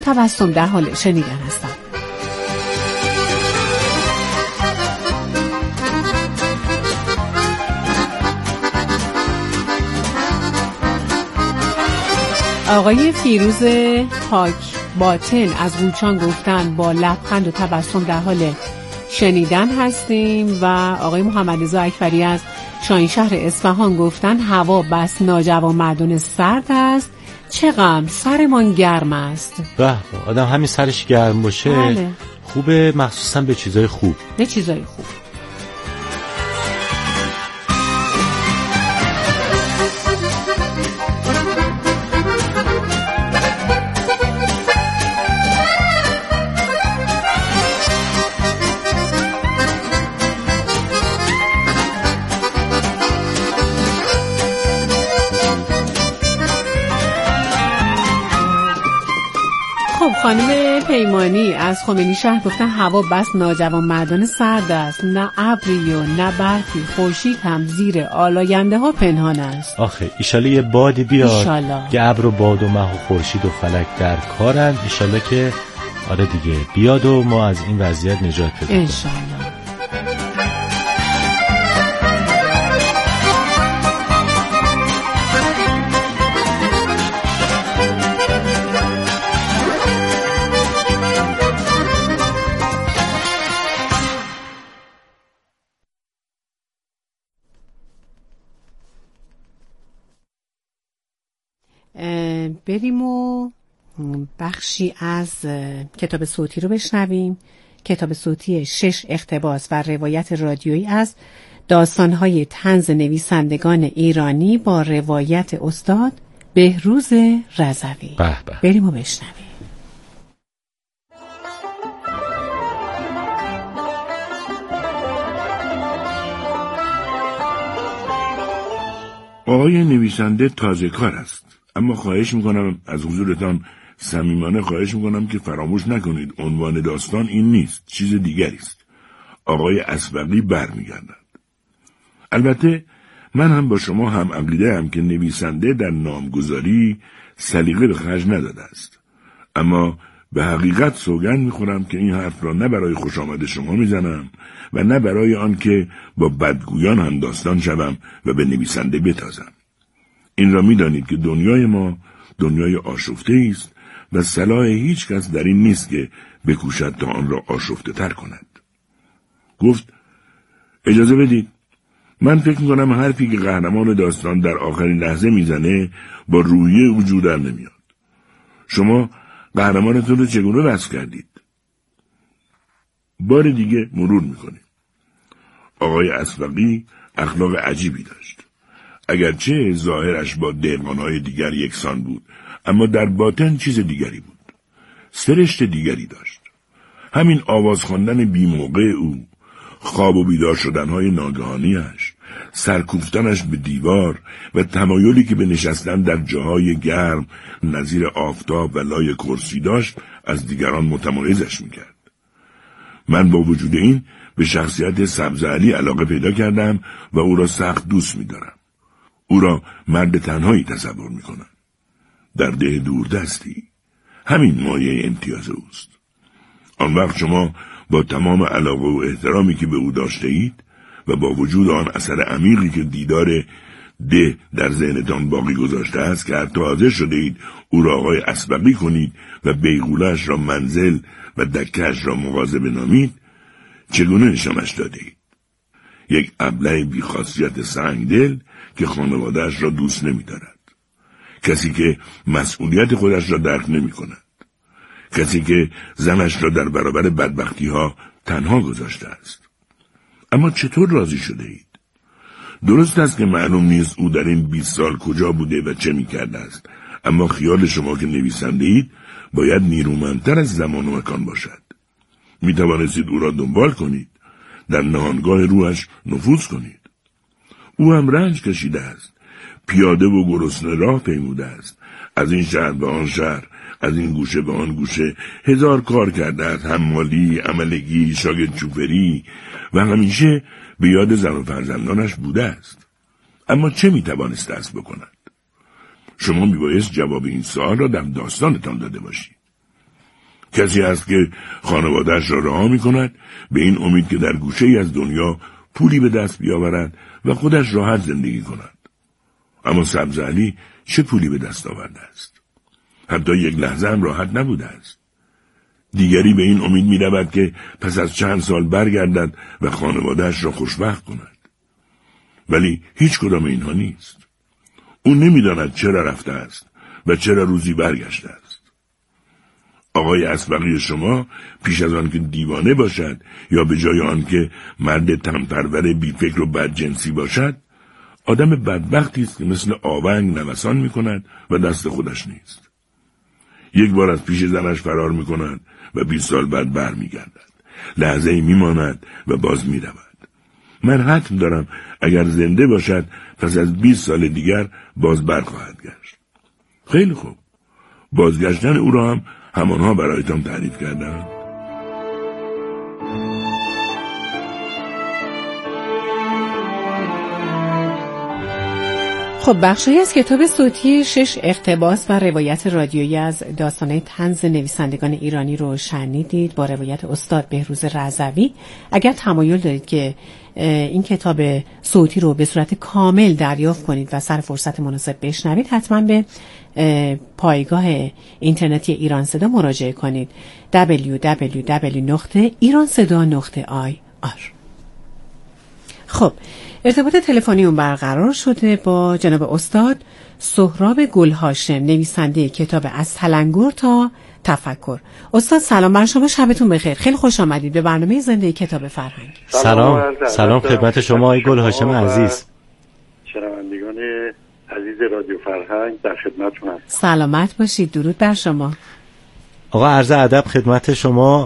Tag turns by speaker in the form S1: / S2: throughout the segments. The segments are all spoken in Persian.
S1: تبسم در حال شنیدن هستم. آقای فیروز پاک باطن از قوچان گفتن با لبخند و تبسم در حال شنیدن هستیم و آقای محمد رضا اکبری از شاهینشهر اصفهان گفتن هوا بس ناجوانمردانه سرد است، چه غم سرمان گرم است.
S2: به آدم همین سرش گرم باشه بله. خوبه، مخصوصا به چیزای خوب.
S1: به چیزای خوب. خانم پیمانی از خمینی شهر گفتن هوا بس ناجوانمردانه سرد است، نه ابری و نه برفی، خورشید هم زیر آلاینده ها پنهان است.
S2: آخه ایشالا یه بادی بیاد
S1: ایشالا.
S2: که ابر و باد و مه و خورشید و فلک در کارن، ایشالا که آره دیگه بیاد و ما از این وضعیت نجات پیدا کنیم
S1: انشالله. بریم و بخشی از کتاب صوتی رو بشنویم. کتاب صوتی 6 اقتباس و روایت رادیویی از داستان‌های طنز نویسندگان ایرانی با روایت استاد بهروز رضوی. بریم و بشنویم.
S3: آقای نویسنده تازه کار است، اما خواهش میکنم از حضورتان صمیمانه خواهش میکنم که فراموش نکنید عنوان داستان این نیست، چیز دیگری است. آقای اسبقی برمیگردند. البته من هم با شما هم عقیده ام که نویسنده در نامگذاری سلیقه به خرج نداده است، اما به حقیقت سوگند میخورم که این حرف را نه برای خوش آمد شما میزنم و نه برای آن که با بدگویان هم داستان شوم و به نویسنده بتازم. این را میدانید که دنیای ما دنیای آشفته است و صلاح هیچ کس در این نیست که بکوشد تا آن را آشفته تر کند. گفت اجازه بدید، من فکر میکنم حرفی که قهرمان داستان در آخرین لحظه میزنه با روحیه وجود در نمیاد. شما قهرمانتون رو چگونه وصف کردید؟ بار دیگه مرور میکنیم. آقای اسبقی اخلاق عجیبی داشت. اگرچه ظاهرش با دهقانهای دیگر یکسان بود، اما در باطن چیز دیگری بود. سرشت دیگری داشت. همین آواز خواندن بی موقع او، خواب و بیدار شدنهای ناگهانیش، سرکوفتنش به دیوار و تمایلی که به نشستن در جاهای گرم نظیر آفتاب و لای کرسی داشت از دیگران متمایزش میکرد. من با وجود این به شخصیت سبز علی علاقه پیدا کردم و او را سخت دوست می‌دارم. او را مرد تنهایی تصور می‌کنم. در ده دوردستی. همین مایه امتیاز اوست. آن وقت شما با تمام علاقه و احترامی که به او داشته اید و با وجود آن اثر عمیقی که دیدار ده در ذهنتان باقی گذاشته است که حتی حاضر شده اید او را آقای اسبقی کنید و بیغوله‌اش را منزل و دکه‌اش را مغازه بنامید، چگونه نشانش داده اید؟ یک ابله بی‌خاصیت سنگدل که خانواده‌اش را دوست نمی‌دارد. کسی که مسئولیت خودش را درک نمی‌کند. کسی که زنش را در برابر بدبختی‌ها تنها گذاشته است. اما چطور راضی شده اید؟ درست است که معلوم نیست او در این 20 سال کجا بوده و چه می‌کرده است، اما خیال شما که نویسنده اید باید نیرومندتر از زمان و مکان باشد. می‌توانستید او را دنبال کنید، در نهانگاه روحش نفوذ کنید. او هم رنج کشیده است، پیاده و گرسنه راه پیموده است، از این شهر به آن شهر، از این گوشه به آن گوشه، هزار کار کرده است، حمالی، عملگی، شاگرد چوپری و همیشه به یاد زن و فرزندانش بوده است. اما چه میتوانسته است بکند؟ شما میبایست جواب این سوال را در داستانتان داده باشید. کسی است که خانواده‌اش را رها می‌کند به این امید که در گوشه‌ای از دنیا پولی به دست بیاورد و خودش راحت زندگی کند. اما سبزعلی چه پولی به دست آورده است؟ حتی یک لحظه هم راحت نبوده است. دیگری به این امید می‌رود که پس از چند سال برگردد و خانواده‌اش را خوشبخت کند. ولی هیچ کدام اینها نیست. او نمی‌داند چرا رفته است و چرا روزی برگشته است. آقای اسبقی شما پیش از آن که دیوانه باشد یا به جای آن که مرد تن‌پرور بی‌فکر و بدجنسی باشد، آدم بدبختی است که مثل آونگ نوسان می‌کند و دست خودش نیست. یک بار از پیش زنش فرار می‌کند و 20 سال بعد برمیگردد. لحظه‌ای می‌ماند و باز می‌رود. من حتم دارم اگر زنده باشد پس از 20 سال دیگر باز برخواهد گشت. خیلی خوب. بازگشتن او را هم همانها برایتان تعریف کردم.
S1: خب بخشی از کتاب صوتی 6 اقتباس و روایت رادیویی از داستان‌های طنز نویسندگان ایرانی رو شنیدید با روایت استاد بهروز رضوی. اگر تمایل دارید که این کتاب صوتی رو به صورت کامل دریافت کنید و سر فرصت مناسب بشنوید، حتما به پایگاه اینترنتی ایران صدا مراجعه کنید. www.iranseda.ir. خب ارتباط تلفنی اون برقرار شده با جناب استاد سهراب گلهاشم، نویسنده کتاب از تلنگر تا تفکر. استاد سلام بر شما، شبتون بخیر. خیلی خوش آمدید به برنامه زنده کتاب فرهنگ.
S2: سلام خدمت شما آقای گلهاشم عزیز.
S4: شنوندگان عزیز رادیو فرهنگ در خدمتتون هستم.
S1: سلامت باشید. درود بر شما.
S2: آقا عرض ادب خدمت شما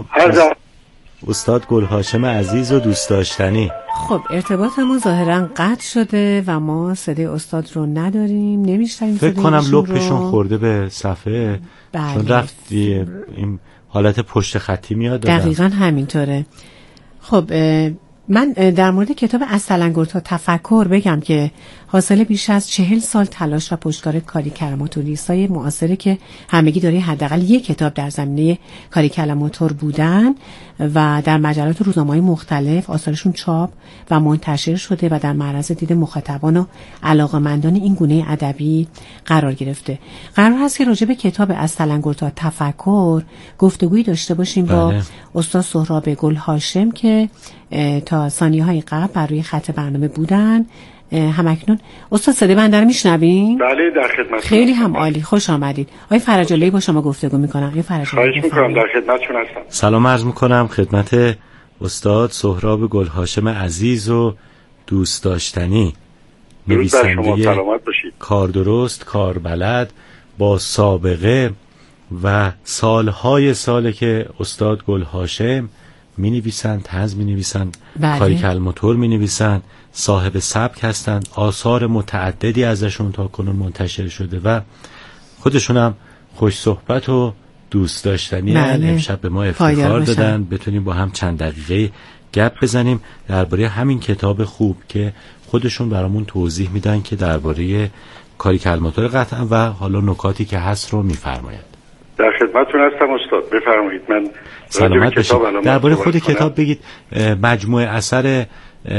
S2: استاد گلهاشم عزیز و دوست داشتنی.
S1: خب ارتباطمون ظاهرا قطع شده و ما صدای استاد رو نداریم، نمیشنویم.
S2: فکر کنم لپشون خورده به صفحه.
S1: بله.
S2: چون رفت این حالت پشت خطی میاد.
S1: دقیقاً همینطوره. خب من در مورد کتاب از تلنگر تا تفکر بگم که حاصل بیش از 40 سال تلاش و پشتکار کاری کلمات‌نویسای معاصره که همگی داره حداقل یک کتاب در زمینه کاری کلماتور بودن و در مجلات و روزنامه‌های مختلف آثارشون چاپ و منتشر شده و در معرض دید مخاطبان و علاقه‌مندان این گونه ادبی قرار گرفته. قرار هست که راجع به کتاب از تلنگر تا تفکر گفتگویی داشته باشیم با استاد سهراب گلهاشم که تا ثانیه‌های قبل بر روی خط برنامه بودن. همکنون استاد صدای بنده رو میشنوین؟
S4: بله در خدمتتون.
S1: خیلی هم عالی، خوش آمدید. آقای فرج‌اللهی با شما گفتگو میکنم. آقای فرج‌اللهی
S4: خواهش میکنم، در خدمتتون هستم.
S2: سلام عرض میکنم خدمت استاد سهراب گلهاشم عزیز و دوست داشتنی، نویسنده کاردرست، کاربلد، با سابقه و سالهای ساله که استاد گلهاشم می نویسند، طنز می نویسند، کاری کلماتور می نویسند، صاحب سبک هستند. آثار متعددی ازشون تا کنون منتشر شده و خودشون هم خوش صحبت و دوست داشتنی. امشب به ما افتخار دادن بتونیم با هم چند دقیقه گپ بزنیم درباره همین کتاب خوب که خودشون برامون توضیح میدن که درباره کاری کلماتور قطعا و حالا نکاتی که هست رو میفرماید.
S4: در خدمتتون هستم استاد، بفرمایید. من
S2: سلامت باشید. درباره خود کتاب بگید. مجموعه اثر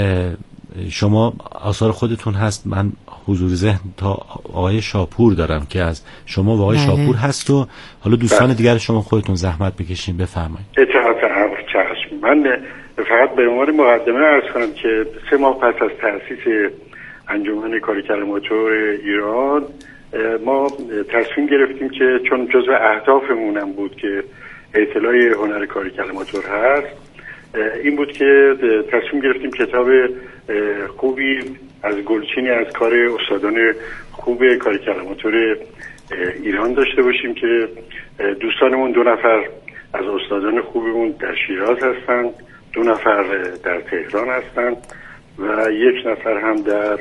S2: شما آثار خودتون هست. من حضور ذهن تا آقای شاپور دارم که از شما و آقای شاپور هست و حالا دوستان دیگر شما خودتون زحمت بکشین بفرمایید.
S4: اطاعت امر چشم. من فقط به عنوان مقدمه عرض کنم که 3 ماه پس از تأسیس انجمن کاری کلماتور ایران ما تصمیم گرفتیم که چون جزو اهدافمون هم بود که اطلاع هنر کاری کلماتور هست، این بود که تصمیم گرفتیم کتاب خوبی از گلچینی از کار استادان خوب کاری کلماتور ایران داشته باشیم که دوستانمون 2 نفر از استادان خوبمون در شیراز هستن، 2 نفر در تهران هستن و 1 نفر هم در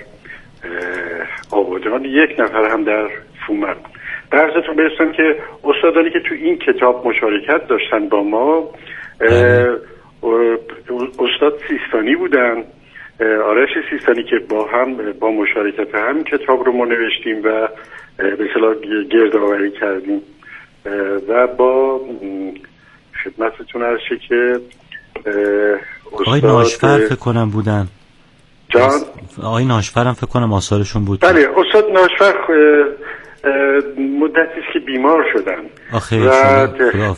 S4: آبادان، 1 نفر هم در فومن. درستون برسن که استادانی که تو این کتاب مشارکت داشتن با ما استاد سیستانی بودن، آرش سیستانی که با مشارکت همین کتاب رو ما نوشتیم و به اصطلاح گردآوری کردیم و با خدمتتون عرض شه که
S2: آقای ناشفر فکر کنم بودن.
S4: جان
S2: آقای ناشفر هم فکر کنم آثارشون بود.
S4: بله استاد ناشفر مدتی است که بیمار شدن
S2: آخه
S4: و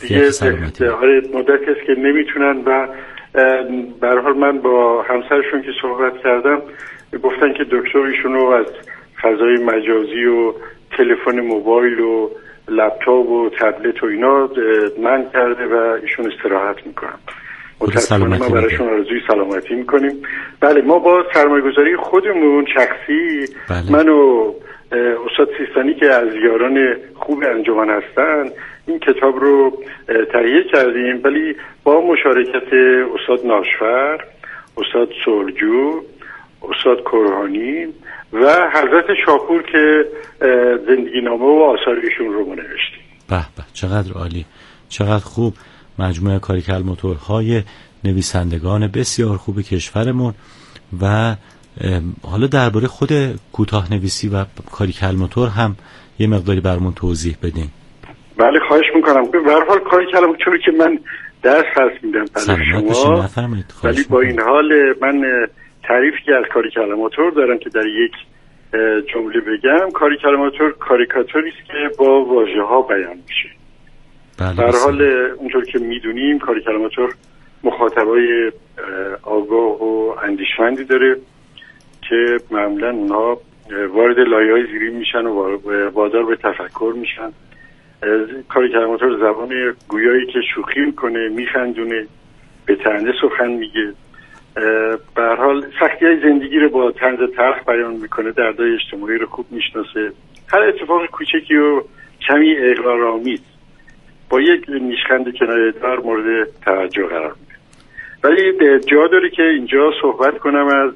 S4: مدتی است که نمیتونن و به هر حال من با همسرشون که صحبت کردم گفتن که دکتر ایشونو از فضای مجازی و تلفن موبایل و لپتاپ و تبلت و اینا منع کرده و ایشون استراحت میکنن. متاسفانه ما براشون آرزوی سلامتی میکنیم. بله ما با سرمایه‌گذاری خودمون شخصی من و استاد سیستانی که از یاران خوب انجمن هستن این کتاب رو تهیه کردیم، ولی با مشارکت استاد ناشفر، استاد سولجو، استاد کرهانی و حضرت شاپور که زندگی نامه و آثارشون رو نوشتیم.
S2: به به چقدر عالی، چقدر خوب. مجموعه کاریکالموتورهای نویسندگان بسیار خوب کشورمون. و حالا درباره خود کوتاه نویسی و کاریکالموتور هم یه مقداری برامون توضیح بدین.
S4: بله خواهش میکنم. به هر حال کاریکالموتوری که من درس هست میدم برای شما، ولی با این حال من تعریفی از کاریکالموتور دارم که در یک جمله بگم. کاریکالموتور کاریکاتوری است که با واژه‌ها بیان میشه. به هر حال اونطور که میدونیم کاریکالموتور مخاطبای آگاه و اندیشمندی داره که معمولا اونها وارد لایه‌های زیرین میشن و وادار به تفکر میشن. کاریکالموتور زبان گویایی که شوخی میکنه، میخندونه، به طنز سخن میگه. به هر حال سختی‌های زندگی رو با طنز تلخ بیان میکنه، دردهای اجتماعی رو خوب میشناسه، هر اتفاق کوچکی و کمی اغراق‌آمیز با یک نیشخند کنایه‌دار مورد توجه قرار میده. ولی جا داره که اینجا صحبت کنم از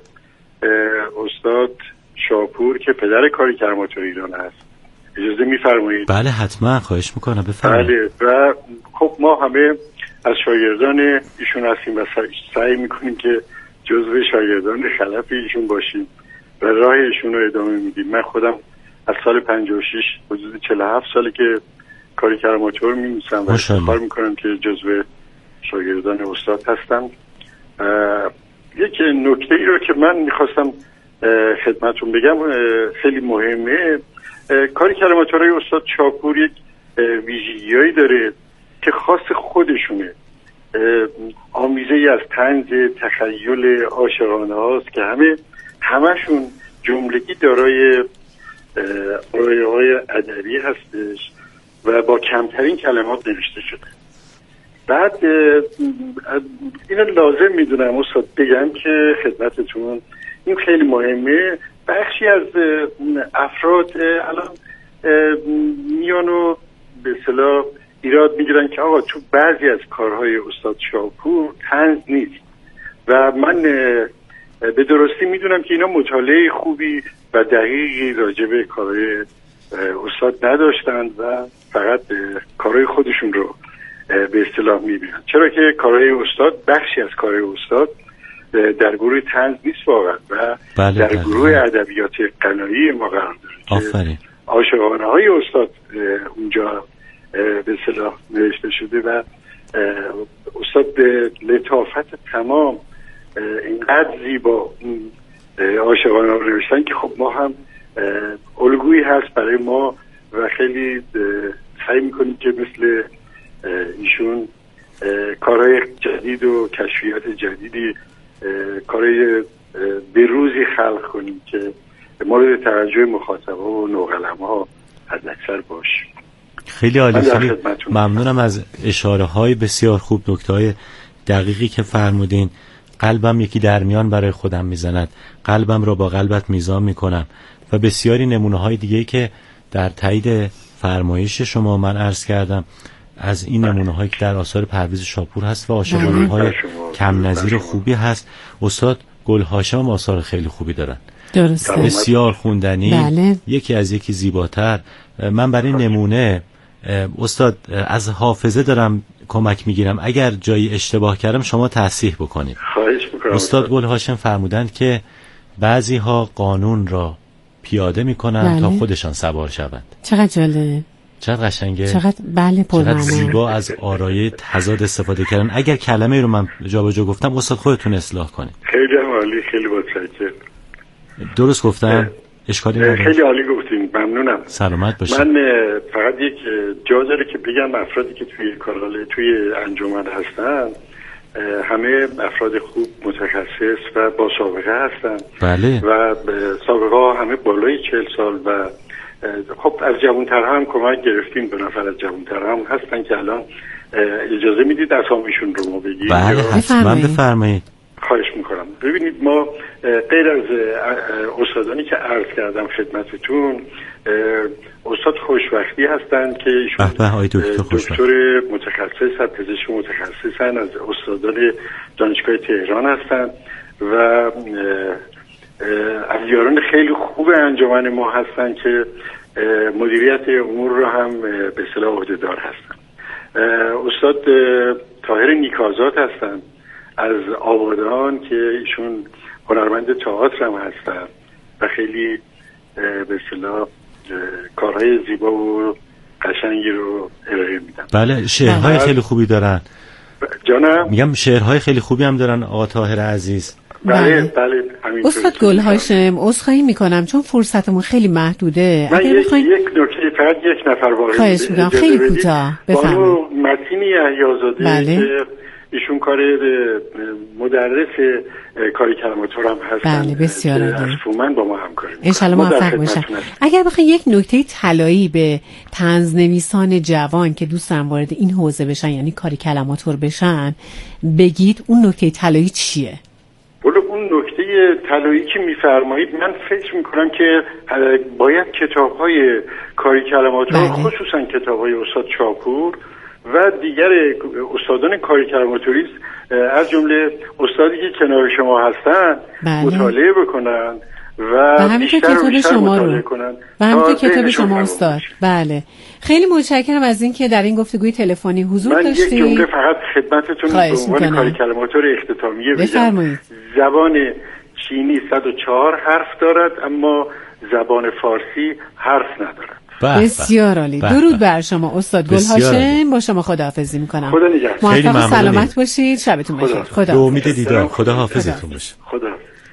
S4: استاد شاپور که پدر کاریکالموتور ایران هست. اجازه میفرمایید؟
S2: بله حتما، خواهش میکنم بفرمایید.
S4: بله و خب ما همه از شاگردان ایشون هستیم و سعی میکنیم که جزو شاگردان خلف ایشون باشیم و راه ایشون رو ادامه میدیم. من خودم از سال 56 حدود 47 ساله که کاریکالموتور می‌نویسم و افتخار میکنم که جزو شاگردان استاد هستم. یک نکته ای رو که من میخواستم خدمتون بگم خیلی مهمه. کاریکالموتورهای استاد شاپور یک ویژگی‌هایی داره که خاص خودشونه. آمیزه‌ای از طنز، تخیل، عاشقانه هاست که همشون جملگی دارای رایه‌های ادبی هستش و با کمترین کلمات نوشته شده. بعد اینو لازم میدونم استاد بگم که خدمتتون این خیلی مهمه. بخشی از افراد الان میان و به اصطلاح ایراد میگیرن که آقا تو بعضی از کارهای استاد شاپور طنز نیست و من به درستی میدونم که اینا مطالعه خوبی و دقیقی راجع به کارهای استاد نداشتن و فقط کارهای خودشون رو به اصطلاح میبینن، چرا که کارهای استاد بخشی از کارهای استاد در گروه طنز نیست واقعا و در گروه ادبیات غنایی ما قرار داره که عاشقانه های استاد اونجا به اصطلاح نوشته شده و استاد به لطافت تمام اینقدر زیبا عاشقانه رو نوشتن که خب ما هم الگویی هست برای ما و خیلی سعی میکنیم که مثل ایشون کارهای جدید و کشفیات جدیدی کارهای به روزی خلق کنیم که مورد توجه مخاطبا و نوقلم‌ها حداکثر باشه.
S2: خیلی عالی، خیلی ممنونم از اشاره های بسیار خوب، نکته های دقیقی که فرمودین. قلبم یکی در میان برای خودم میزند، قلبم را با قلبت میزان میکنم و بسیاری نمونه های دیگه که در تایید فرمایش شما من عرض کردم از این نمونه هایی که در آثار پرویز شاپور هست و عاشقانه های کم نظیر خوبی هست. استاد گلهاشم آثار خیلی خوبی دارن،
S1: درسته،
S2: بسیار خوندنی،
S1: بله.
S2: یکی از یکی زیباتر. من برای نمونه استاد از حافظه دارم کمک میگیرم، اگر جایی اشتباه کردم شما تصحیح بکنید.
S4: خواهش میکنم.
S2: استاد گلهاشم فرمودند که بعضی ها قانون را پیاده میکنند تا خودشان سوار شوند.
S1: چقدر جالب.
S2: چقدر قشنگه،
S1: چقدر بله
S2: چقدر زیبا از آرایه تضاد استفاده کردن. اگر کلمه رو من جابجا گفتم استاد خودتون اصلاح کنید.
S4: خیلی عالی، خیلی متشکرم.
S2: درست گفتم؟ اشکالی نداره؟
S4: خیلی عالی گفتین، ممنونم.
S2: سلامت باشید.
S4: من فقط یک جا داره که بگم افرادی که توی انجمن هستن همه افراد خوب، متخصص و با سابقه هستن.
S2: بله.
S4: و سابقه ها همه بالای 40 سال و خب از جوان‌تر هم کمک گرفتیم. 2 نفر از جوان‌تر هم هستن که الان اجازه میدید اسامیشون رو ما بگیم؟
S2: بله حتما بفرمایید.
S4: خواهش میکنم. ببینید ما غیر از استادانی که عرض کردم خدمتتون، استاد خوشوقتی هستن که ایشون دکتر متخصص هستن، پزشک متخصص هستن، از استادان دانشگاه تهران هستن و از یاران خیلی خوب انجمن ما هستن که مدیریت امور رو هم به اصطلاح عهده‌دار هستن. استاد طاهر نیک‌آزاد هستن از آبادان که ایشون هنرمند تئاتر هم هستن و خیلی به اصطلاح کارهای زیبا و قشنگی رو ارائه میدن.
S2: بله شعرهای خیلی خوبی دارن.
S4: جانم
S2: میگم شعرهای خیلی خوبی هم دارن آقا طاهر عزیز.
S4: بله همینطور.
S1: استاد گلهاشم عذرخواهی میکنم چون فرصتمون خیلی محدوده.
S4: اگر بخواید یک نکته فقط یک نفر واقعا
S1: خواهش میکنم خیلی کوتاه بفرمایید.
S4: بانو متین یحیی‌زاده
S1: بله.
S4: که ایشون کار مدرس کاری کلماتور هم هستن.
S1: بله بسیار عالی.
S4: من با ما همکاری می‌کنم.
S1: ان شاء الله موفق باشن. اگر بخواید یک نکته طلایی به طنزنویسان جوان که دوستن وارد این حوزه بشن یعنی کاری کلماتور بشن بگید، اون نکته طلایی چیه؟
S4: اون نکته طلایی که میفرمایید من فکر میکنم که باید کتاب‌های کاری کلماتور خصوصا کتاب‌های استاد چاپور و دیگر استادان کاری کلماتوری از جمله استادی که کنار شما هستن مطالعه بکنن و بیشتر و بیشتر مطالعه کنن
S1: و همین که کتاب شما استاد. بله خیلی متشکرم از این که در این گفتگوی تلفنی حضور داشتید.
S4: من یک جمله فقط خدمتتون به عنوان کاری کلماتور اختتامیه بگم. زبان چینی 104 حرف دارد اما زبان فارسی حرف ندارد.
S1: بسیار عالی. درود بر شما استاد گلهاشم. با شما خداحافظی میکنم.
S4: خدا نگهدار.
S1: موفق و سلامت باشید. شبتون بخیر. خدا.
S2: به امید دیدار. خدا حافظتون باشه.
S4: خدا.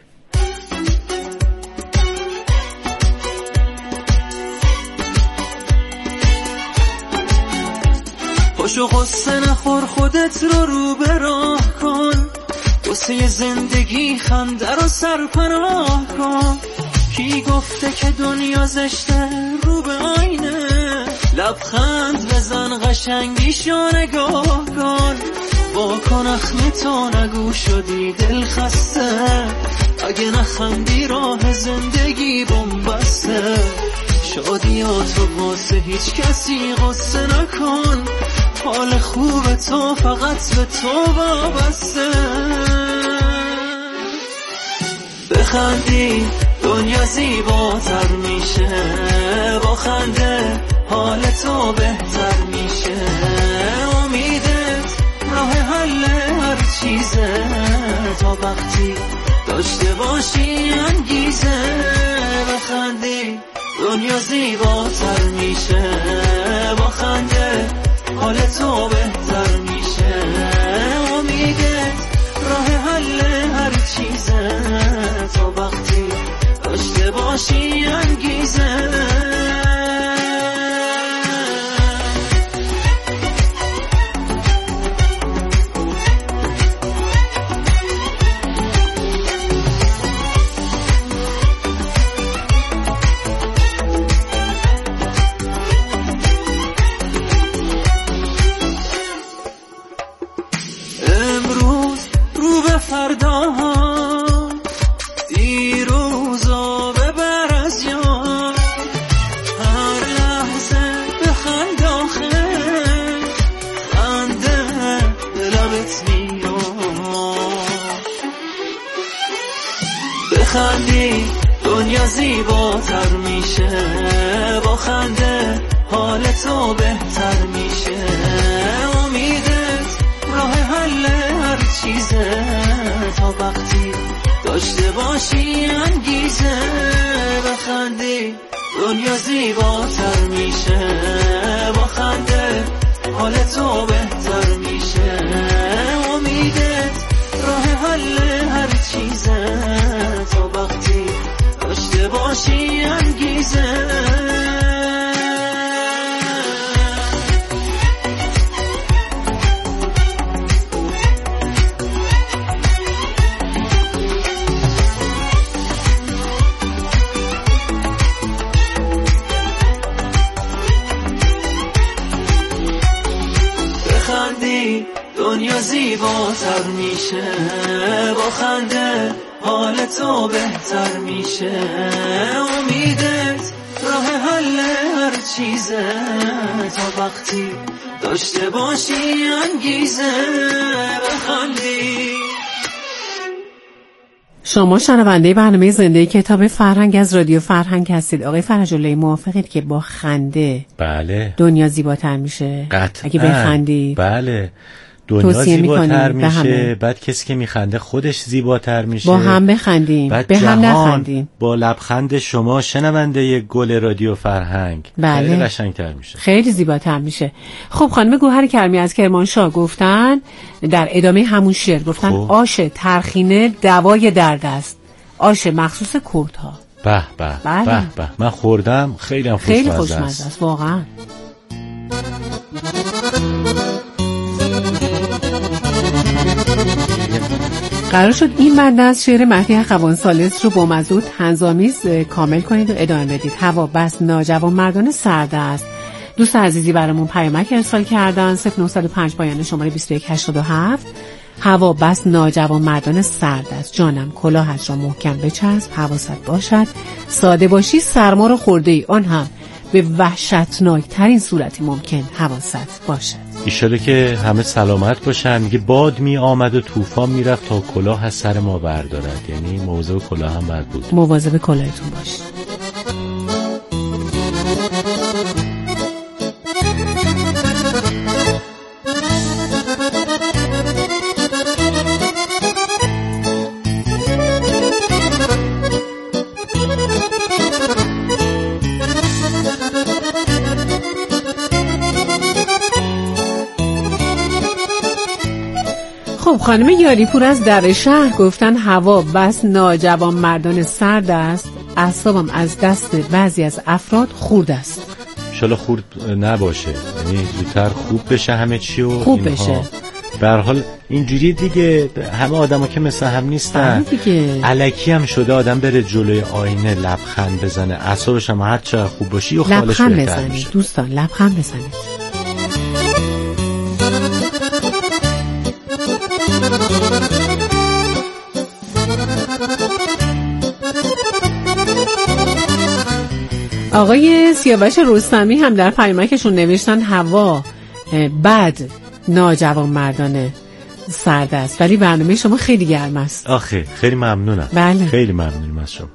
S5: پاشو قصه نخور، خودت رو به راه کن، واسه زندگی خنده رو سرپناه کن. کی گفته که دنیا زشته؟ رو به آینه لبخند بزن، قشنگیشو نگاه کن. واکن اخمی تو نگو شدی دل خسته، اگه نخندی راه زندگی بنبسته. شادیاتو واسه هیچ کسی قصه نکن، حال خوب تو فقط به تو وابسته. بخندی دنیا زیباتر میشه، با خنده حال تو بهتر میشه. امیدت راه حل هر چیزه، تا وقتی داشته باشی انگیزه. بخندی دنیا زیباتر میشه، با خنده حال تو بهتر میشه. امیدت راه حل هر چیزه، تا وقتی داشته باشی انگیزه. بخندی دنیا زیباتر میشه، با خنده حال تو بهتر میشه. امیدت راه حل هر چیزه، تا وقتی داشته باشی انگیزه. بخندی دنیا زیباتر میشه، با خنده حال تو بهتر میشه، امیدت راه حل هر چیزه، تا وقتی داشته باشی انگیزه. دنیا زیباتر میشه، با خنده حال تو بهتر میشه، امیدت راه حل هر چیزه، تا وقتی داشته باشی انگیزه بخندی.
S1: شما شنونده برنامه زنده کتاب فرهنگ از رادیو فرهنگ هستید. آقای فرج‌اللهی موافقید که با خنده
S2: بله
S1: دنیا زیباتر میشه؟
S2: قطعاً.
S1: اگه بخندی
S2: بله دنیا زیباتر میشه، بعد کسی که میخنده خودش زیباتر میشه،
S1: با هم بخندیم، به هم نخندیم.
S2: با لبخند شما شنونده گل رادیو فرهنگ
S1: بله.
S2: خیلی قشنگتر میشه،
S1: خیلی زیباتر میشه. خب خانم گوهر کرمی از کرمانشاه گفتن در ادامه همون شعر گفتن خب. آش ترخینه دوای درد است، آش مخصوص کردها.
S2: به به
S1: بله.
S2: به به، من خوردم خیلی خوشمزه
S1: است واقعا. قرار شد این بند از شعر مهدی اخوان ثالث رو با مزود طنزآمیز کامل کنید و ادامه بدید. هوا بس ناجوان مردان سرد است. دوست عزیزی برامون پیامک ارسال کردن 0905 پایان شماره 2187. هوا بس ناجوان مردان سرد است، جانم کلاهت را محکم بچسب، حواست باشد ساده باشی سرما رو خورده ای، آن هم به وحشتناک ترین صورتی ممکن حواست باشد.
S2: ایشاله که همه سلامت باشن. میگه باد می آمد و طوفان میرفت تا کلاه از سر ما بردارد، یعنی مواظب کلاه هم باید بود.
S1: مواظب کلاهتون باشید. خب خانم یاریپور از در شهر گفتن هوا بس ناجوان مردان سرد است، اعصابم از دست بعضی از افراد خورد است.
S2: انشالله خورد نباشه، یعنی زودتر خوب بشه همه چی و
S1: خوب بشه.
S2: به هر حال اینجوری دیگه، همه آدما که مثل هم نیستن
S1: دیگه.
S2: الکی هم شده آدم بره جلوی آینه لبخند بزنه، اعصابش هم هر چقدر خوب باشی و خالش بهتر میشه.
S1: دوستان لبخند بزنید. آقای سیاوش رستمی هم در پیامکشون نوشتن هوا بد ناجوان مردانه سرد است، ولی برنامه شما خیلی گرم است.
S2: آخه خیلی ممنونم.
S1: بله.
S2: خیلی ممنونم از شما.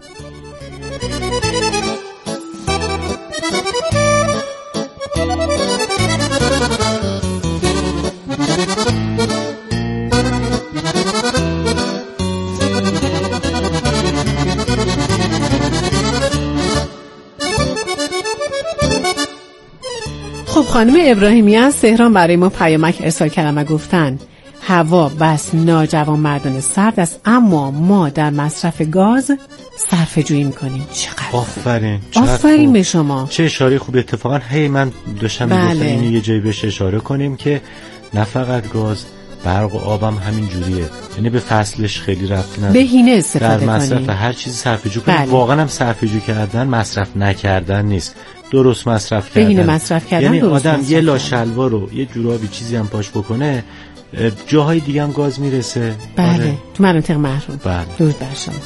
S1: خب خانم ابراهیمی از تهران برای ما پیامک ارسال کردن و گفتن هوا بس ناجوان مردان سرد است، اما ما در مصرف گاز صرفه جویی میکنیم. چقدر
S2: آفرین.
S1: آفرین به شما.
S2: چه اشاره خوب. اتفاقا من داشتم میگفتم اینو یه جایی بهش اشاره کنیم که نه فقط گاز، برق و آبم همین جوریه، یعنی به فصلش خیلی ربطی نداره.
S1: بهینه استفاده کنیم.
S2: در مصرف هر چیزی صرفه جویی کنیم. واقعا هم صرفه جویی کردن مصرف نکردن نیست، درست مصرف کردن.
S1: بهینه مصرف کردن.
S2: یعنی آدم یه لاشلوار رو یه جورابی چیزی هم پاش بکنه، جاهای دیگه هم گاز میرسه.
S1: بله. تو مناطق محروم.
S2: بله.
S1: درود بر شما.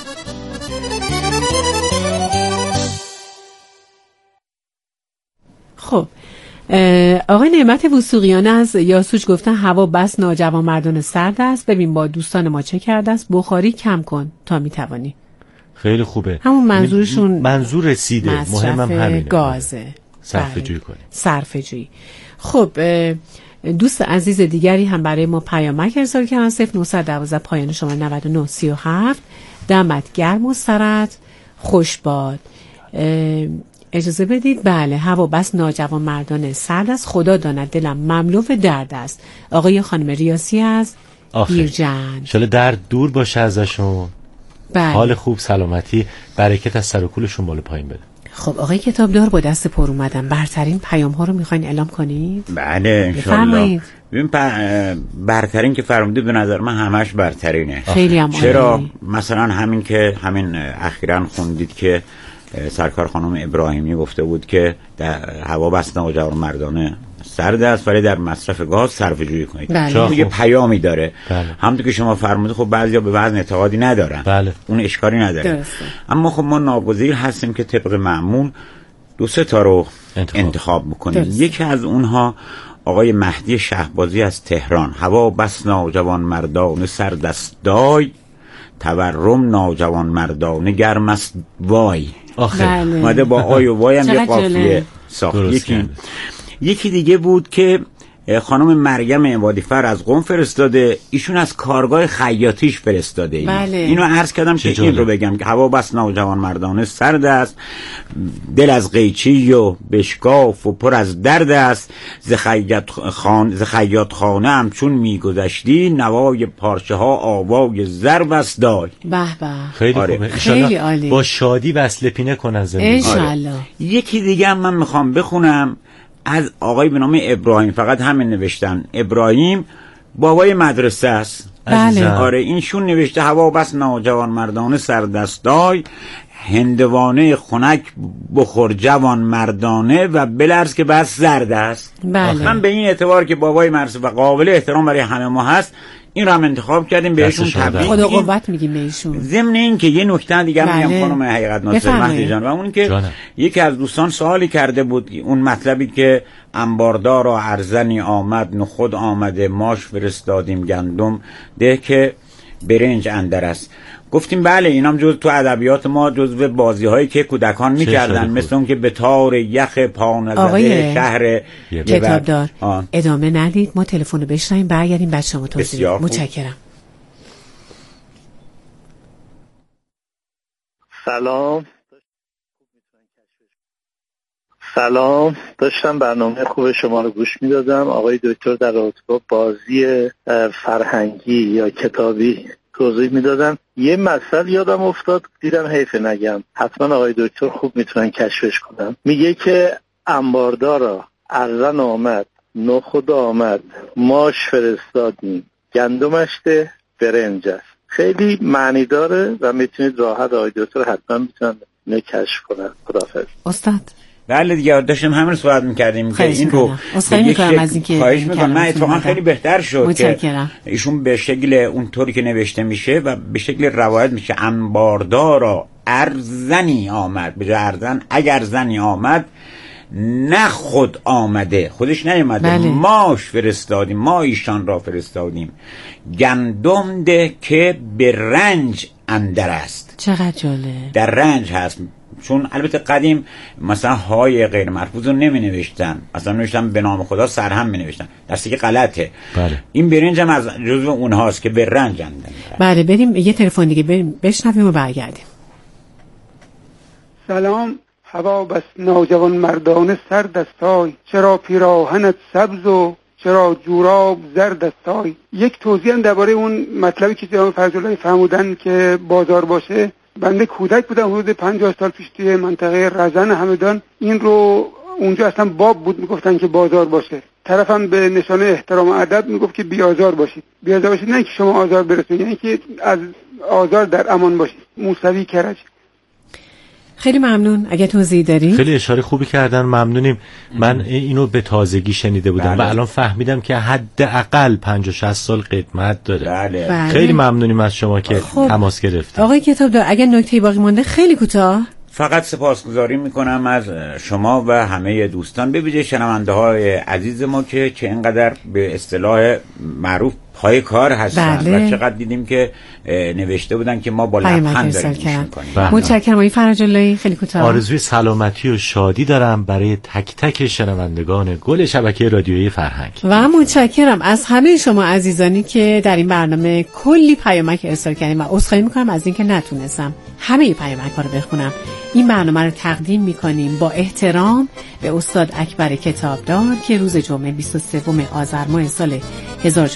S1: خب آقای نعمت وثوقیان از یاسوج گفتن هوا بس ناجوان مردان سرد است، ببین با دوستان ما چه کرده است، بخاری کم کن تا میتوانی.
S2: خیلی خوبه.
S1: همون منظورشون
S2: منظور رسیده. مهمم همینه.
S1: گازه.
S2: صرفه جویی کنیم.
S1: صرفه جویی. خب دوست عزیز دیگری هم برای ما پیامک ارسال کردن 0912 پایان شما 9937. دمت گرم و سرت خوش باد. اجازه بدید. بله، هوا بس ناجوان مردانه سرد است، خدا داند دلم مملو درد است. آقای خانم ریاسی از بیرجند.
S2: شاله درد دور باشه ازشون.
S1: بله.
S2: حال خوب، سلامتی، برکت از سر و کولشون بالا پایین بده.
S1: خب آقای کتابدار با دست پر اومدن، برترین پیام ها رو میخواین اعلام کنید؟
S6: بله انشالله. ببین برترین که فرمودید به نظر من همش برترینه.
S1: خیلی هم
S6: چرا؟ مثلا همین اخیراً خوندید که سرکار خانم ابراهیمی گفته بود که در هوا بس ناجوان مردانه سرد است ولی در مصرف گاز صرفه‌جویی کنید.
S1: بله.
S6: یه پیامی داره.
S2: بله.
S6: همونطور که شما فرمودید خب بعضیا به وزن اعتقادی ندارن.
S2: بله.
S6: اون اشکالی نداره.
S1: درسته.
S6: اما خب ما ناگزیر هستیم که طبق معمول 2-3 تا رو انتخاب بکنیم. یکی از اونها آقای مهدی شهبازی از تهران. هوا بس ناجوان مردانه سرد است دای، تورم ناجوان مردانه گرم است وای.
S1: بله.
S6: اومده با آی و وای هم یه قافیه ساخت. یکی دیگه بود که خانم مریم عبادیفر از قم فرستاده، ایشون از کارگاه خیاطیش فرستاده.
S1: بله.
S6: اینو عرض کردم که این رو بگم که هوا بس ناجوان مردانه سرد است، دل از قیچی و بشکاف و پر از درد است، ز خیاط خانه هم چون میگذشتی نوای پارچه ها آوای ضرب است دای.
S1: به به.
S2: خیلی خوبه.
S1: خیلی عالی.
S2: با شادی وصله پینه کنن زندگی.
S1: انشالله.
S6: یکی دیگه هم من میخوام بخونم از آقای به نام ابراهیم، فقط همین نوشتن. ابراهیم بابای مدرسه است.
S1: بله.
S6: آره اینشون نوشته هوا بس ناجوان مردانه سردستای، هندوانه خنک بخور جوان مردانه و بلرز که بس زرد است.
S1: بله.
S6: من به این اعتبار که بابای مدرسه و قابل احترام برای همه ما هست این رو هم انتخاب کردیم، بهشون تبریک
S1: خدا قوت میگیم بهشون.
S6: ضمن این که یه نکته دیگه میگم خانم حقیقت ناصر مهدی جان، و اون که یکی از دوستان سوالی کرده بود، اون مطلبی که انباردار و ارزنی آمد نخود آمده ماش فرستادیم گندم ده که برنج اندر است. گفتیم بله اینام جز تو ادبیات ما جزو بازی‌هایی که کودکان می‌کردن، مثل اون که به تار یخ پانزده شهر
S1: کتابدار. ادامه ندید، ما تلفن رو بشنویم برگردیم بعد شما توضیح. متشکرم.
S7: سلام، داشتم برنامه خوب شما رو گوش میدادم. آقای دکتر در رابطه با بازی فرهنگی یا کتابی توضیح میدادن. یه مسئله یادم افتاد، دیدم حیف نگم، حتما آقای دکتر خوب میتونن کشفش کنن. میگه که انباردارا ارزن آمد نخود آمد ماش فرستادیم گندمش ده برنج است. خیلی معنی داره و میتونید راحت آقای دکتر حتما میتونن کشف کنن. خداحافظ.
S1: استاد.
S6: بله دیگه داشتیم همین صحبت می‌کردیم که این رو خواهش می‌کنم. من اتفاقا خیلی بهتر شد که ایشون به شکل اونطوری که نوشته میشه و به شکل روایت میشه انباردارا ارزنی آمد، به جای ارزن اگر زنی آمد نه خود آمده، خودش نیامده. بله. ماش فرستادیم، ما ایشان را فرستادیم گندم ده که به رنج اندر است.
S1: چقدر جالب.
S6: در رنج هست، چون البته قدیم مثلا های غیر مرفوض رو نمی نوشتن، مثلا نوشتن به نام خدا سرهم می نوشتن، درسته که غلطه.
S2: بله.
S6: این برنج هم از جزو اونهاست که به رنج اندن.
S1: بله بریم یه تلفن دیگه بریم بشنویم و برگردیم.
S8: سلام، هوا بس ناجوان مردانه سرد استای، چرا پیراهنت سبز و چرا جوراب زرد استای. یک توضیح هم درباره اون مطلبی که جناب فرج‌الله فرمودن که بازار باشه. بنده کودک بودم حدود 50 سال پیش توی منطقه رزن همدان، این رو اونجا اصلا باب بود میگفتن که بازار باشه. طرفم به نشانه احترام و ادب میگفت که بیازار باشید. بیازار باشید نه که شما آزار برسونید، یعنی که از آزار در امان باشید. موسوی کرج.
S1: خیلی ممنون. اگه توضیح داری؟
S2: خیلی اشاره خوبی کردن، ممنونیم. من اینو به تازگی شنیده بودم. بله. و الان فهمیدم که حداقل 50-60 سال قدمت داره.
S6: بله.
S2: خیلی ممنونیم از شما که تماس گرفتید.
S1: آقای کتابدار اگه نکته باقی مونده خیلی کوتاه.
S6: فقط سپاسگزاری میکنم از شما و همه دوستان، به ویژه شنونده های عزیز ما که اینقدر به اصطلاح معروف پای کار هستن. و چقدر دیدیم که نوشته بودن که ما با لبخند داریم گوش میکنیم.
S1: متشکرم آقای فرج اللهی. خیلی کوتاه.
S2: آرزوی سلامتی و شادی دارم برای تک تک شنوندگان گل شبکه رادیویی فرهنگ.
S1: و متشکرم از همه شما عزیزانی که در این برنامه کلی پیامک ارسال کردیم و عذرخواهی میکنم از اینکه نتونستم همه پیامک‌ها رو بخونم. این برنامه رو تقدیم میکنیم با احترام به استاد اکبر کتابدار که روز جمعه 23 آذر ماه سال 1400